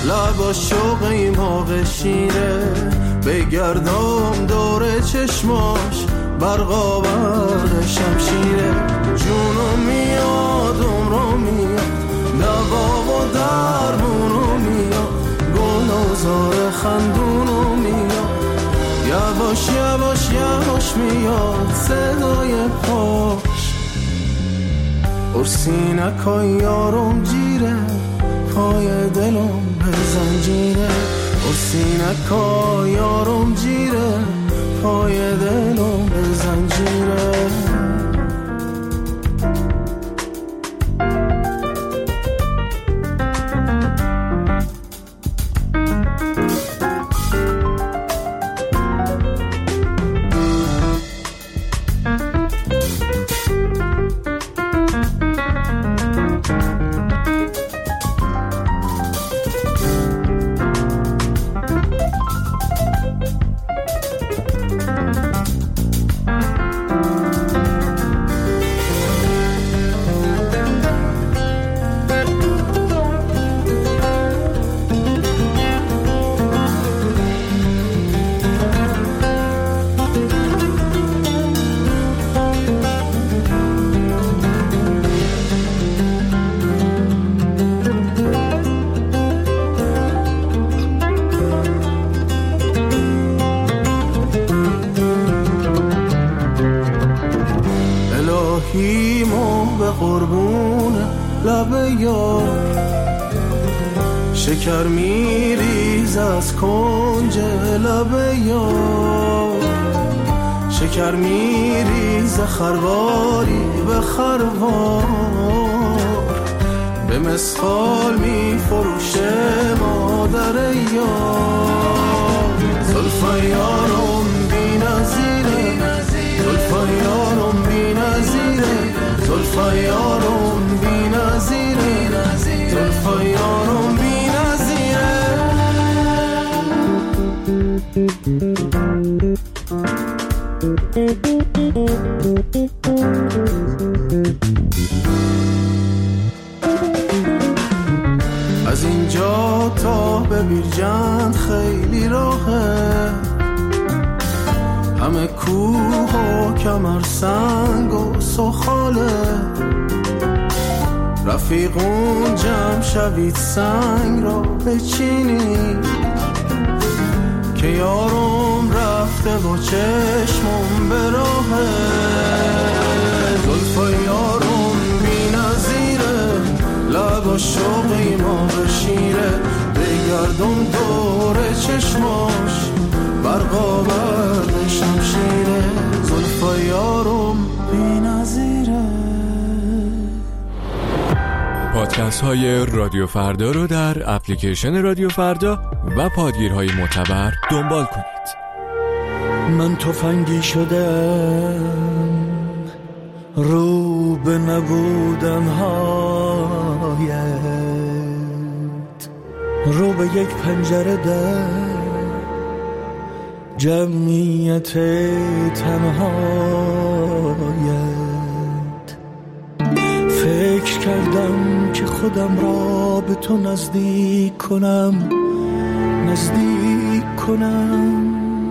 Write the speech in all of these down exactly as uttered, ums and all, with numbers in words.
لبا شوق این موقع شیره، بگردم دور چشماش برقا برد شمشیره. جونم میاد عمرو میاد، دوا و درمونو میاد، گل و زار خندونو میاد، یواش یواش یواش میاد صدای پاش. ارسینکای یارم جیره، پای دلم به زنجیره. ارسینکای یارم جیره، پای دلم به زنجیره. الهیمو به قربون لب یار، شکر میریز از کنج لب یار. شکر میریز خرواری به خروار، به مسخال میفروشه مادر یار. زلفای یارم بی نظیره، زلفای یارم بی نظیره، زلفای یارم بی نظیره، زلفای یارم بی نظیره. از اینجا تا به بیرجند خیلی راهه، همه کوه و کمر سنگ و سخاله. رفیقون جمع شوید سنگ را بچینید، که یارم رفته و چشمم به راهه. زلفای یارم بی نظیره، لبا شوقی ما بشیره، بگردم دور چشماش برقا برد شمشیره. زلفای یارم بی نظیره. پادکست های رادیو فردا رو در اپلیکیشن رادیو فردا و پادگیرهای معتبر دنبال کنید. من تفنگی شدم رو به نبودن هایت، رو به یک پنجره در جمعیت تنهایت. فکر کردم که خودم را به تو نزدیک کنم، نزدیک کنم،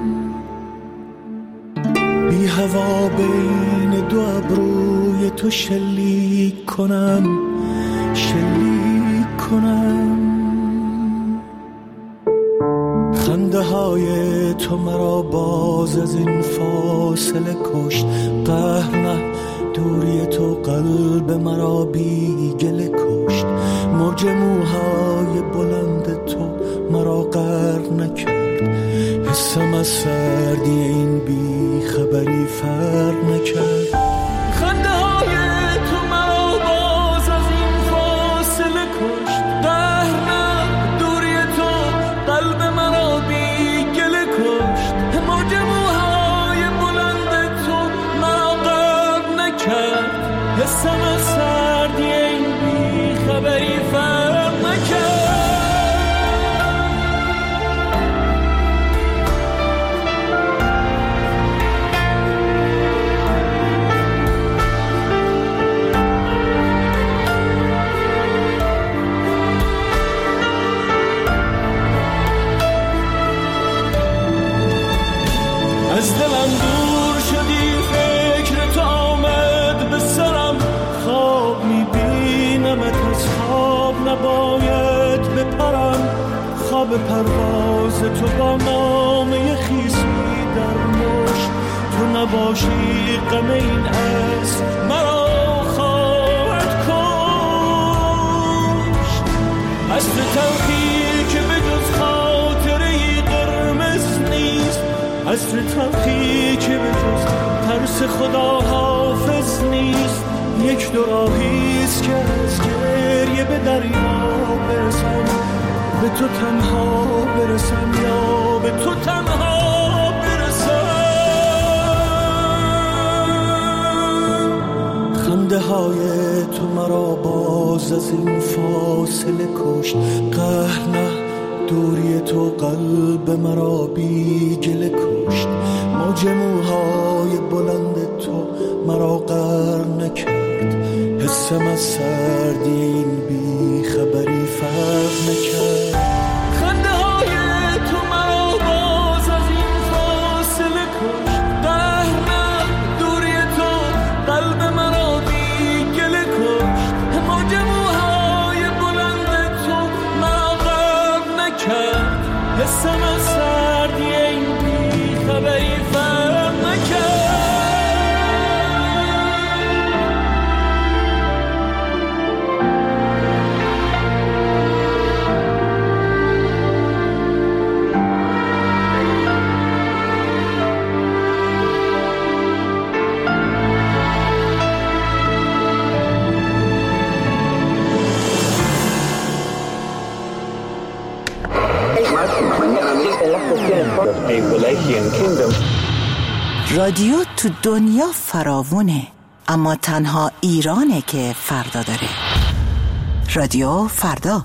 بی هوا بین دو ابروی تو شلیک کنم، شلیک کنم. خنده های تو مرا باز از این فاصله کشت، قهر نه دوری تو قلب مرا بی گله کشت. موج موهای بلند تو مرا غرق نکرد، حسم از سردی این بی خبری فرق نکرد. خنده های تو مرا باز از این فاصله کشت، قهر نه دوری تو قلب مرا بی گله کشت. موج موهای بلند تو مرا غرق نکرد، حسم از سردی این بی خبری فرق نکرد. ازم دور شدی فکر تو آمد به سرم خواب میبینمت از خواب نباید بپرم خواب پرواز تو با نامه خیسی در مشت تو نباشی غم این از مرا خواهد کشت از تلخی که به جز خاطره قرمز نیست از تلخی که به جز ترس خدا حافظ نیست یک دو راهیست که از گریه به دریا برسم به تو تنها برسم یا به تو تنها برسم خنده های تو مرا باز از این فاصله کشت قهر نه دوری تو قلب مرا بی گله کشت موج موهای بلند تو مرا غرق نکرد حسم از سردی این بی خبری فرق نکرد خنده های تو مرا باز از این فاصله کشت قهر نه دوری تو قلب مرا بی گله کشت موج موهای بلند تو مرا غرق نکرد حسم از سردی این بی خبری فرق نکرد رادیو تو دنیا فراوونه اما تنها ایرانه که فردا داره. رادیو فردا.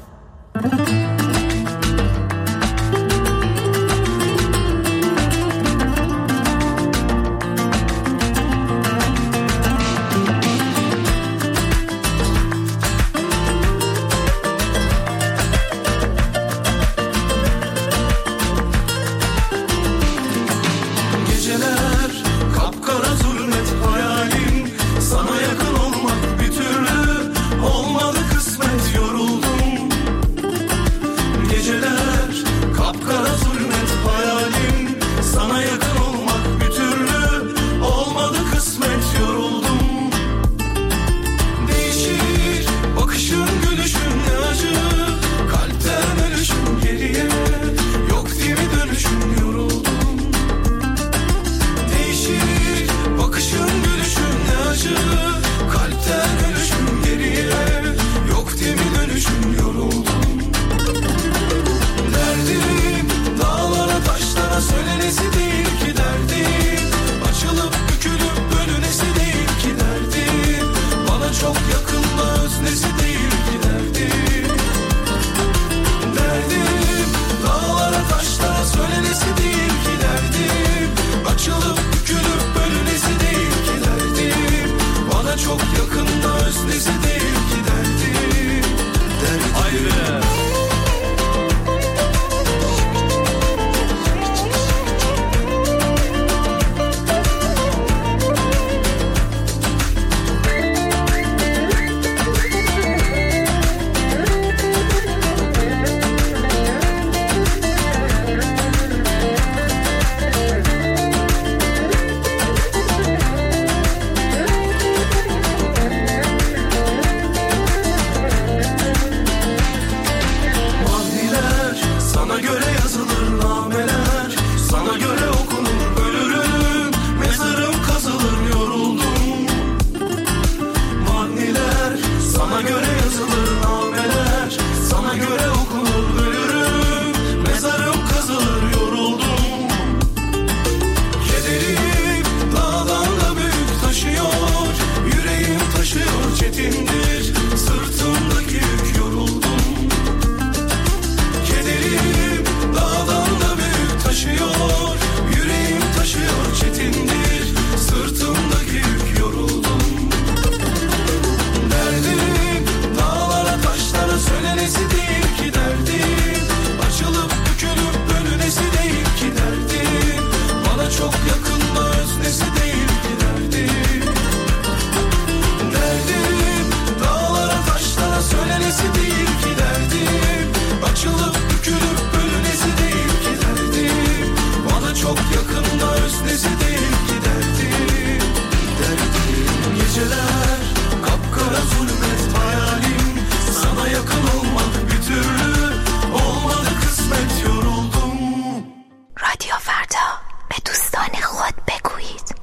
çok yakında öznesi değil ki derdim, derdim. Geceler kapkara zulmet hayalim, sana yakın olmak bir türlü olmadı kısmet, yoruldum. رادیو فردا به دوستان خود بگویید.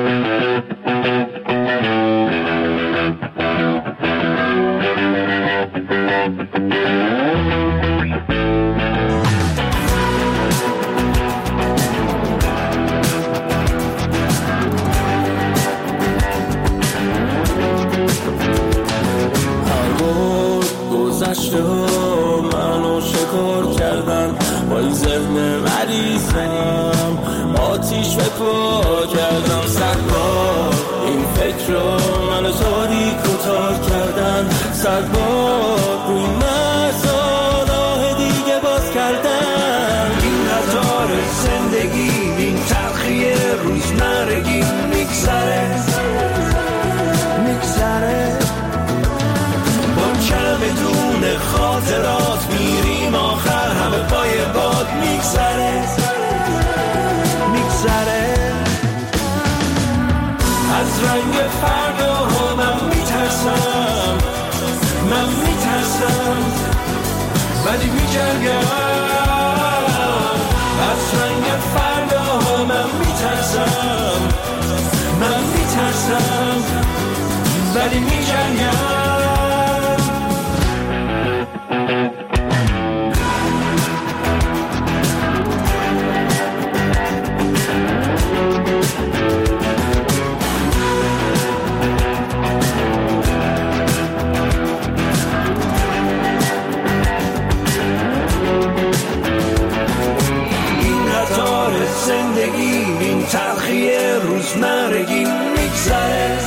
گذشته ها منو شکار کردن، با این ذهن مریضم آتیش به پا کردم. صد بار این فکر رو منو تاریک و تار کردن، صد بار روی مرزا راه دیگه باز کردن. این قطار زندگی، این تلخی روزمرگی میگذره میگذره، بدون خاطرات میریم آخر همه پای باد میگذره میگذره. از رنگ فردا ها من میترسم، من میترسم ولی میجنگم. از رنگ فردا ها من میترسم، من میترسم ولی میجنگم. زندگی این تلخی روزمرگی میگذره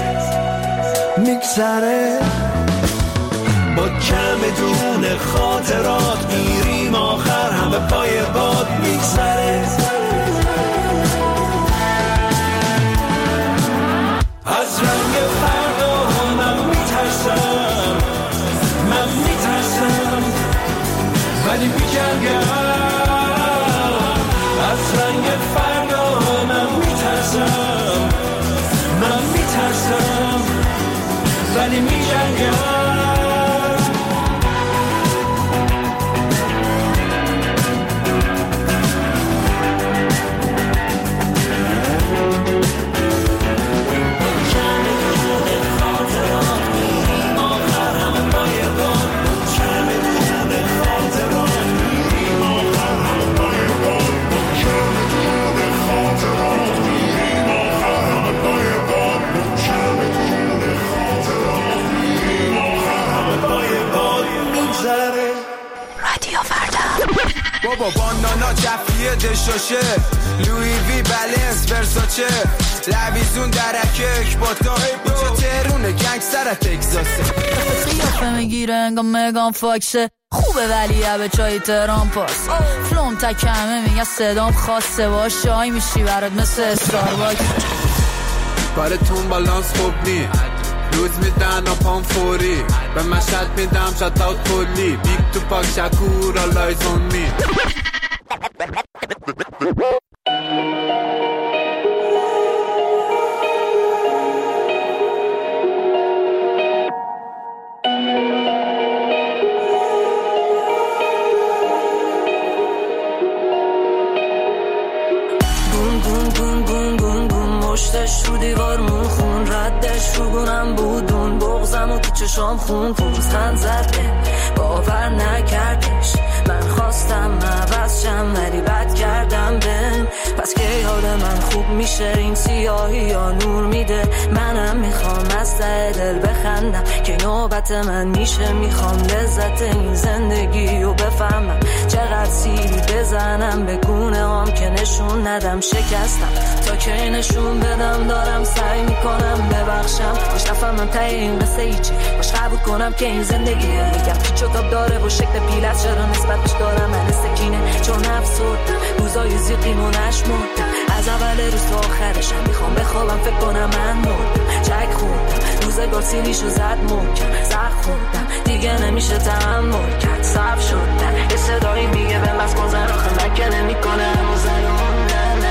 میگذره، با کم دون خاطرات میریم آخر همه پای باد میگذره. از رنگ فردا ها من میترسم، من میترسم ولی میجنگم. از رنگ فردا من میترسم، من میترسم ولی میجنگم. بابا بانانا جفیه دشاشه، لوی وی بلنس ورساچه، لویزون درکک با تا اینجا ترونه گنگستر تگزاسه. قیافه میگیره انگام مگان فاکسه، خوبه ولی به چای تهران پاس. فلوم تکمه میگه صدام خاصه، با شای میشی برات مثل استارباکس. بارتون بالانس خوب نی، روز میدن و پام فوری، به مشهد میدم شات اوت کلی، بیگ تو پاک شکور آلایز اون می. گون گون گون گون گون گون مشتش تو دیوارمون خون، ردش رو گونم بودون، بغزم و تو چشام خون پوزخند زده باور نکردش. من خواستم عوض شم ولی بد کردم بهم، پس که حال من خوب میشه این سیاهی یا نور میده. منم میخوام از ته دل بخندم که نوبت من میشه، میخوام لذت این زندگی رو بفهمم، چقدر سیلی بزنم به گونه هم که نشون ندم شکستم تا که نشون بدم دارم سعی میکنم ببخشم. باش نفهمم ته این قصه ایچی، باش قبول کنم که این زندگیه، میگم پیچ و تاب داره و شکل پیلت چرا نسبتش دارم من سکینه، چون افسردم روزای زیقیم و نشمردم، از اول روز تا آخرشم میخوام بخوابم فکر کنم من مردم. چک خوردم روزگار سیلیشو زد محکم، زخ خوردم دیگه نمیشه تحمل کرد، صف شدم یه صدایی میگه به بس کن زن آخه من که نمی کنم و زنون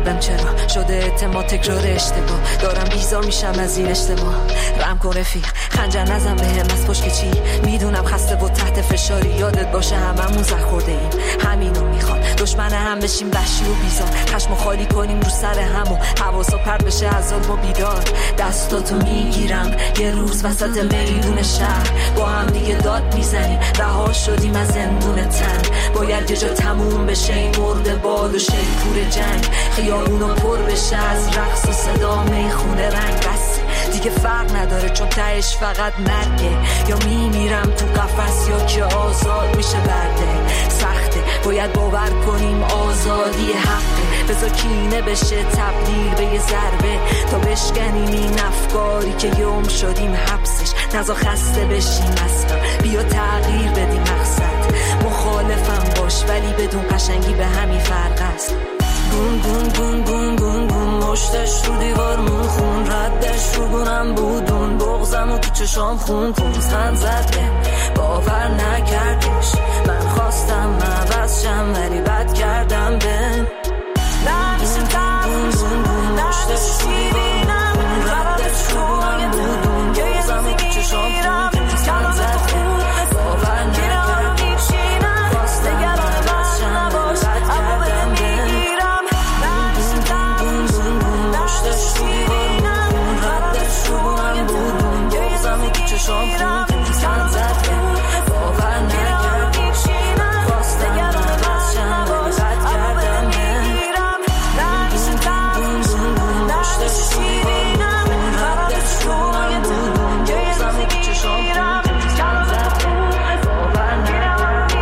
نکردم چرا شده اعتماد تکرار اشتباه. دارم بیزار میشم از این اجتماع. رم کن رفیق خنجر نزن بهم از پشت چی. میدونم خسته و تحت فشاری، یادت باشه هممون زخ خورده ایم. همینو میخواد دشمن هم بشیم وحشی و بیزار. خشمو خالی کنیم رو سر هم و حواسا پرت بشه از ظلم و بیدار. دستاتو میگیرم یه روز وسط میدون شهر، با هم دیگه داد میزنیم رها شدیم از زندون تن. باید یه جا تموم بشه این مرده باد و شیپور جنگ. خیابونو پر بشه از رقص و صدا میخونه رنگ. بس دیگه فرق نداره چون تهش فقط مرگه. یا میمیرم تو قفس یا که آزاد میشه برده. سخته باید باور کنیم آزادی حقه. بذار کینه بشه تبدیل به یه ضربه تا بشکنیم این افکاری که یوم شدیم حبسش. نزا خسته بشیم اصلا، بیا تغییر بدیم مقصد. مخالفم باش ولی بدون قشنگی به همین فرق است. گون گون گون گون گون گون مشتش رو دیوارمون خون، ردش رو گونم بودون، بغزم و تو چشام خون خون. خند زده باور نکردش، من خواستم عوض شم ولی بد کردم به نمیشه گون گون گون مشتش رو دیوارمون خون، ردش رو گونم بودون، بغزم و تو چشام خون خون. خند زده باور نکردش، خواستم عوض شم ولی بد کردم به شام خون خون زده باور نکردی خواستم عوض شم ولی بد کردم بگیرم. بون بون بون مشتش رو دیوارمون خون، ردش رو گونم بودون، بغزم و تو چشام خون خون زده باور نکردی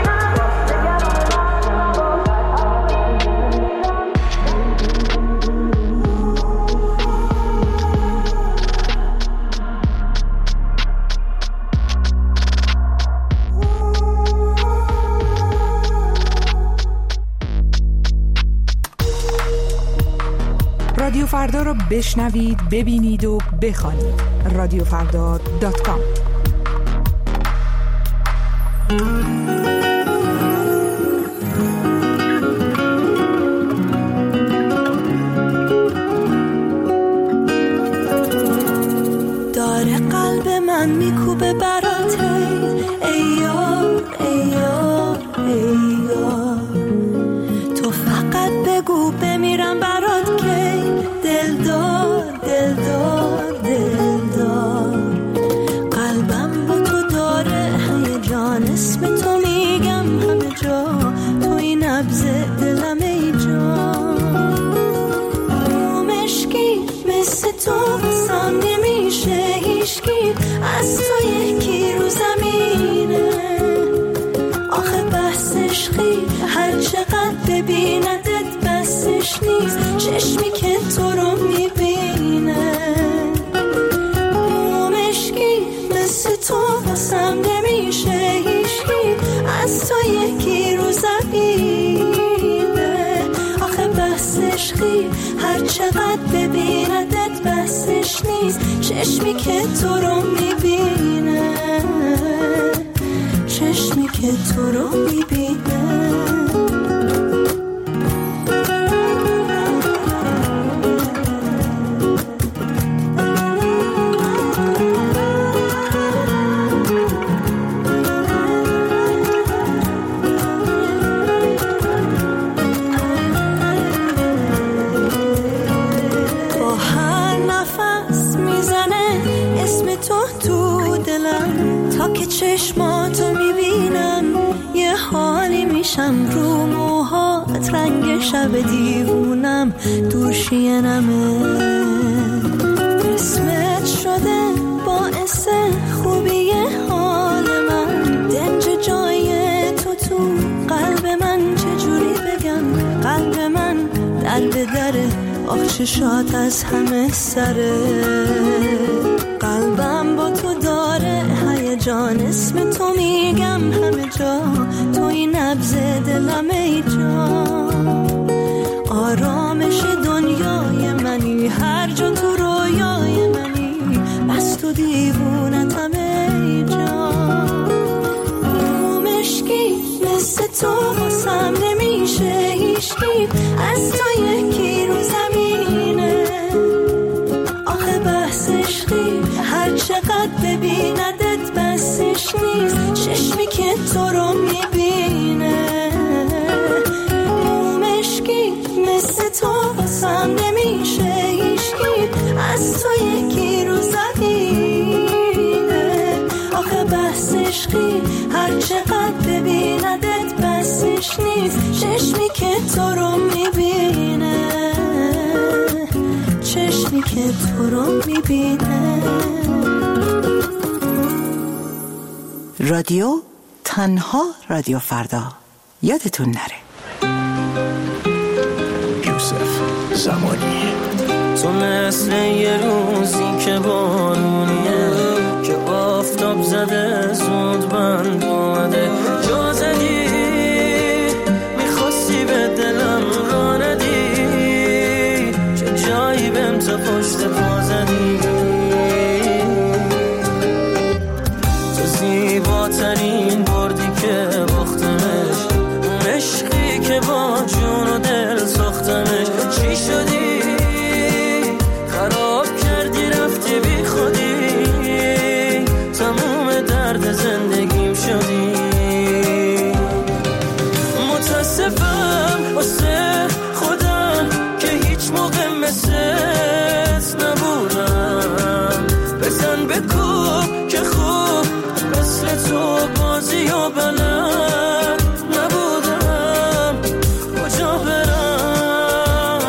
رادیو فردا رو بشنوید، ببینید و بخوانید. رادیو فردا دات کام. داره قلب من میکوبه براته ای یار ای یار ای یار. تو فقط بگو بمیرم برات که دلدار دلدار دلدار. قلبم با تو داره هیجان، اسم تو میگم همه جا، تو این نبض دلم ای جان. رو مشکی مثل تو واسم نمیشه هیچکی، از تو یکی رو زمینه. آخه بحث عشقی هر چقدر ببیندت بسش نیست، چشمی که تو رو میبینه. مومشکی مثل تو واسم نمیشه هیچکی، از تو یکی رو زمینه. آخه بحث عشقی هر چقدر ببیندت بسش نیست، چشمی که تو رو میبینه، چشمی که تو رو میبینه. چشماتو میبینم یه حالی میشم، رو موهات رنگ شب دیوونم دوشینمه. اسمت شده باعث خوبی حال من، دنج جای تو تو قلب من، چجوری بگم قلب من در به دره، آخ چشات از همه سره. قلبم با تو داره هیجان، اسم تو میگم همه جا، تو این نبض دلم ای جان. آرامش دنیای منی، هر جا تو رویای منی، بس تو دیوونتم ای جان. مشکی مثل تو واسم نمیشه هیچکی، از تو یکی هر چقدر ببیندت بسش نیست، چشمی که تو رو میبینه، چشمی که تو رو میبینه. رادیو تنها رادیو فردا، یادتون نره. یوسف زمانی. تو مثل یه روزی که بارونیه، که آفتاب زده زود بند اومده، جا زدی میخواستی به دلم را ندی، چه جایی بهم تو پشت پا زدی. تو زیباترین بردی که باختمش، اون عشقی که با جون و دل ساختمش. چی شدی؟ خراب کردی رفتی بی خودی، تموم درد زندگیم شدی. متاسفم واسه خودم که هیچ موقع مثلت نبودم. بزن بکوب که خوب مثل تو بازی و بلد نبودم. کجا برم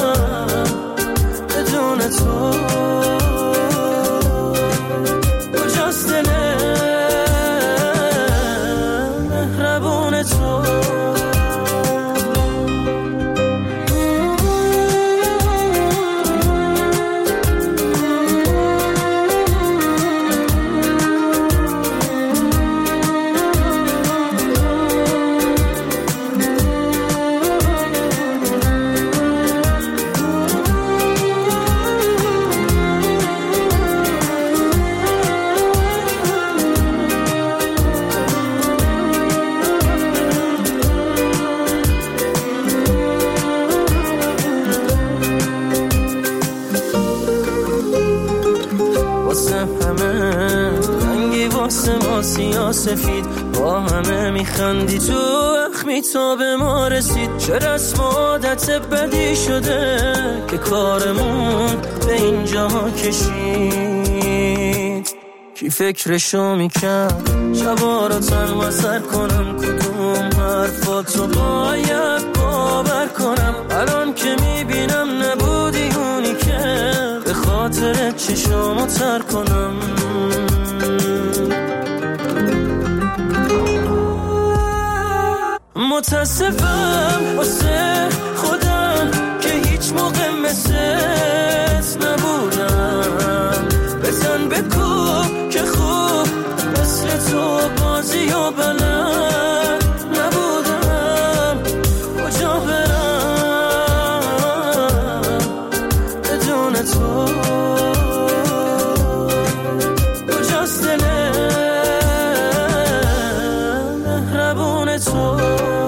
بدون تو؟ کجاست دل مهربون تو؟ سفید با همه میخندی، تو اخمی تا به ما رسید. چه رسم عادت بدی شده که کارمون به اینجا کشید. کی فکرشو میکرد شبا را تنها سر کنم، کدوم حرفاتو باید باور کنم. الان که میبینم نبودی اونی که به خاطر چشامو تر کنم. متاسفم واسه خودم که هیچ موقع مثلت نبودم. بزن بکوب که خوب مثل تو بازی و بلد نبودم. کجا برم بدون تو؟ کجاست دل مهربون تو؟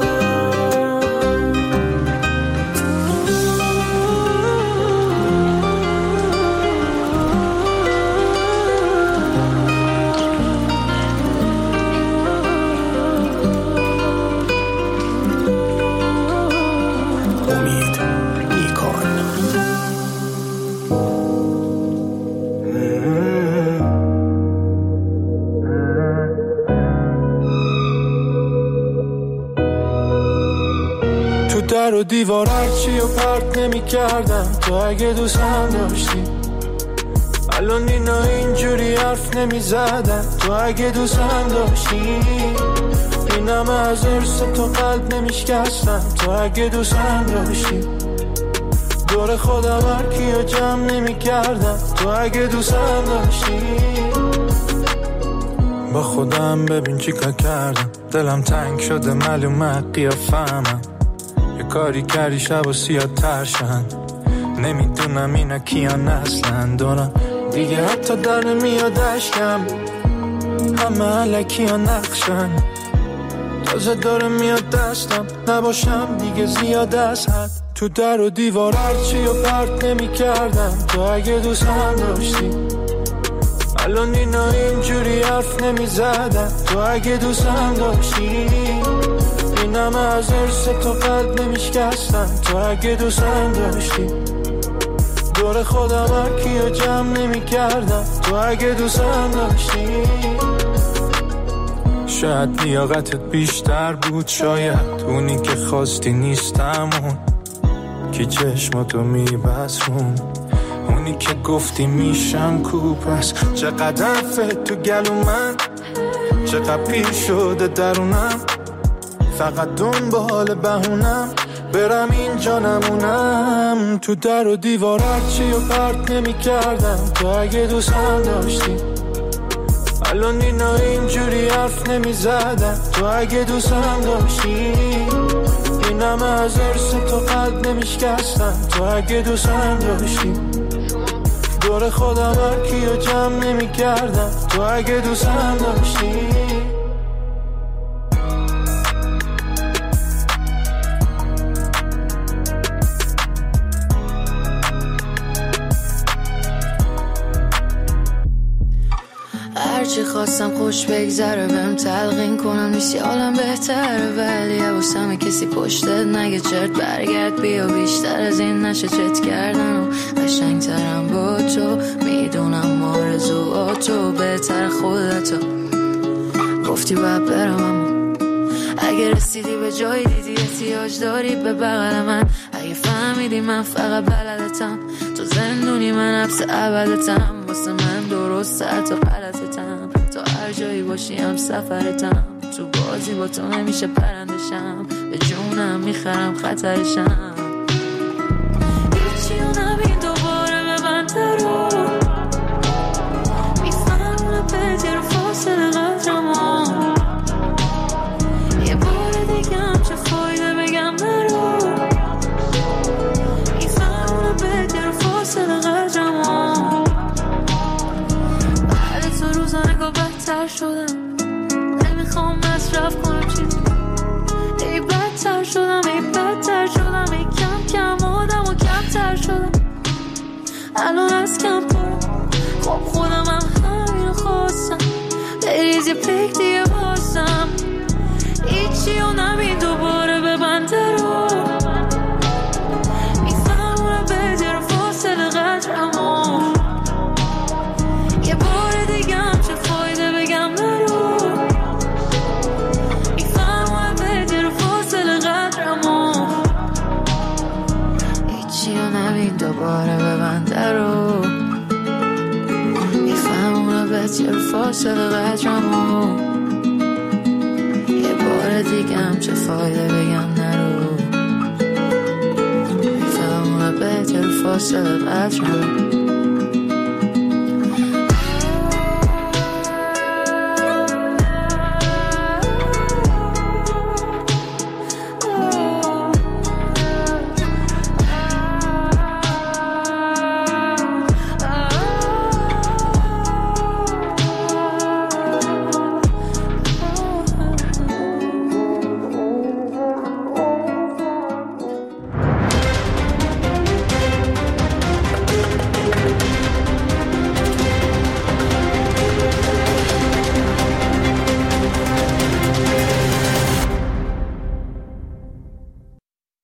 در و دیوار هرچی و پرت نمی کردم تو اگه دوستم داشتی. الان اینا اینجوری حرف نمی زدم تو اگه دوستم داشتی. اینم از ارس تو قلب نمی شکستم تو اگه دوستم داشتی. دور خودم هرکی و جمع نمی کردم تو اگه دوستم داشتی. با خودم ببین چی کار کردم، دلم تنگ شده معلومه قیافه‌مم. یه کاری کردی شب و سیاه ترشن، نمیدونم اینا کیان اصلا دارم دیگه حتی در نمیاد اشکم. همه علکی ها نقشن تازه داره میاد دستم، نباشم دیگه زیاد از حد. تو در و دیوار هرچی و پرت نمی کردم تو اگه دوستم داشتی. الان اینا اینجوری حرف نمی زدم تو اگه دوستم داشتی. اینم از ارس تو قلب نمی شکستم تو اگه دوستم داشتی. دور خودم هرکی و جمع نمی کردم تو اگه دوستم داشتی. شاید لیاقتت بیشتر بود، شاید اونی که خواستی نیستم، اون که چشماتو میبسون، اونی که گفتی میشم کوپس. چقدر فت تو گلو من، چقدر پیر شده درونم، فقط دنبال بهونم برم اینجا نمونم. تو در و دیوار هرچی و پرت نمی کردم تو اگه دوستم داشتی. الان اینا اینجوری حرف نمی زدم تو اگه دوستم داشتی. اینم از ارس تو قلب نمی شکستم تو اگه دوستم داشتی. دور خودم هر کیو جمع نمی کردم تو اگه دوستم داشتی. هرچی خواستم خوش بگذره بهم تلقین کنم نیستی حالم بهتره، ولی حواسم کسی پشتت نگه چرت برگرد بیا. بیشتر از این نشه چت کردن و قشنگترم با تو، میدونم آرزوهاتو بهتر خودتو. گفتی باید برم اما اگه رسیدی به جایی دیدی احتیاج داری به بغل من. اگه فهمیدی من فقط بلدتم، تو زندونی من حبس ابدتم. واسه من درست حتی غلطتم، تا هر جایی باشی هم سفرتم. تو بازی با تو نمیشه پرندشم، به جونم میخرم خطرشم. هیچی رو نبین دوباره به من درو، میفهمونه پدی رو فاصله قدرمو. یه بار دیگه هم چه فایده بگم نرو، میفهمونه پدی رو فاصله قدرمو. تو روزانه گاه بدتر شدم، نمیخوام مصرف کنم چیزی. ای بدتر شدم ای بدتر شدم ای کم کم آدم و کمتر شدم. الان از کم پرم خب خودم هم همین خواستم، بریز یه پیک دیگه بازم. هیچی رو نبین دوباره به بنده رو، میفهمونم بدر فاصله قدرمو. یه بار دیگه هم چه فایده بگم نرو، میفهمم بدر فاصله قدرمو. هیچی رو نبین دوباره ببنده رو، میفهمم بدر فاصله قدرمو. یه بار دیگه هم چه فایده بگم نرو، میفهمم بدر فاصله قدرمو.